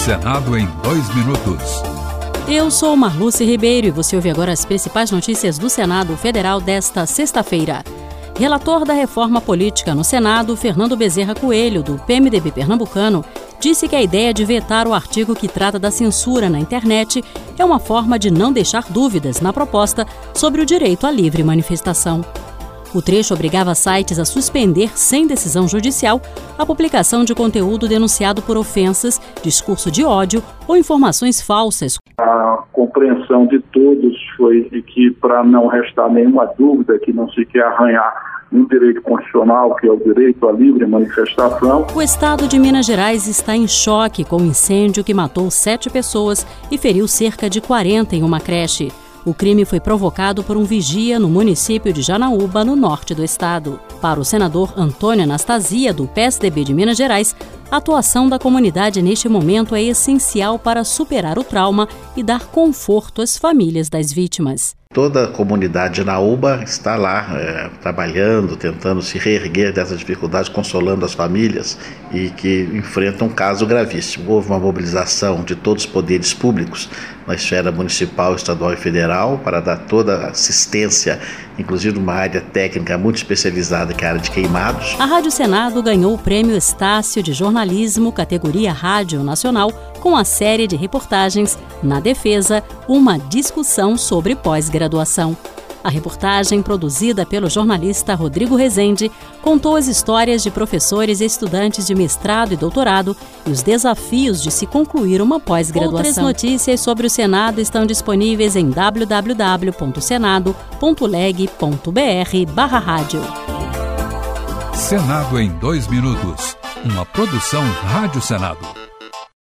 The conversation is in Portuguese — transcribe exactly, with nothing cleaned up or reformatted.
Senado em dois minutos. Eu sou Marluce Ribeiro e você ouve agora as principais notícias do Senado Federal desta sexta-feira. Relator da reforma política no Senado, Fernando Bezerra Coelho, do P M D B pernambucano, disse que a ideia de vetar o artigo que trata da censura na internet é uma forma de não deixar dúvidas na proposta sobre o direito à livre manifestação. O trecho obrigava sites a suspender, sem decisão judicial, a publicação de conteúdo denunciado por ofensas, discurso de ódio ou informações falsas. A compreensão de todos foi de que, para não restar nenhuma dúvida, que não se quer arranhar um direito constitucional, que é o direito à livre manifestação. O estado de Minas Gerais está em choque com o incêndio que matou sete pessoas e feriu cerca de quarenta em uma creche. O crime foi provocado por um vigia no município de Janaúba, no norte do estado. Para o senador Antônio Anastasia, do P S D B de Minas Gerais, a atuação da comunidade neste momento é essencial para superar o trauma e dar conforto às famílias das vítimas. Toda a comunidade de Janaúba está lá é, trabalhando, tentando se reerguer dessas dificuldades, consolando as famílias e que enfrentam um caso gravíssimo. Houve uma mobilização de todos os poderes públicos na esfera municipal, estadual e federal para dar toda a assistência, inclusive numa área técnica muito especializada, que é a área de queimados. A Rádio Senado ganhou o Prêmio Estácio de Jornalismo, categoria Rádio Nacional, com a série de reportagens Na Defesa, uma discussão sobre pós-graduação. A reportagem, produzida pelo jornalista Rodrigo Rezende, contou as histórias de professores e estudantes de mestrado e doutorado e os desafios de se concluir uma pós-graduação. Outras notícias sobre o Senado estão disponíveis em w w w ponto senado ponto leg ponto b r barra rádio. Senado em dois minutos. Uma produção Rádio Senado.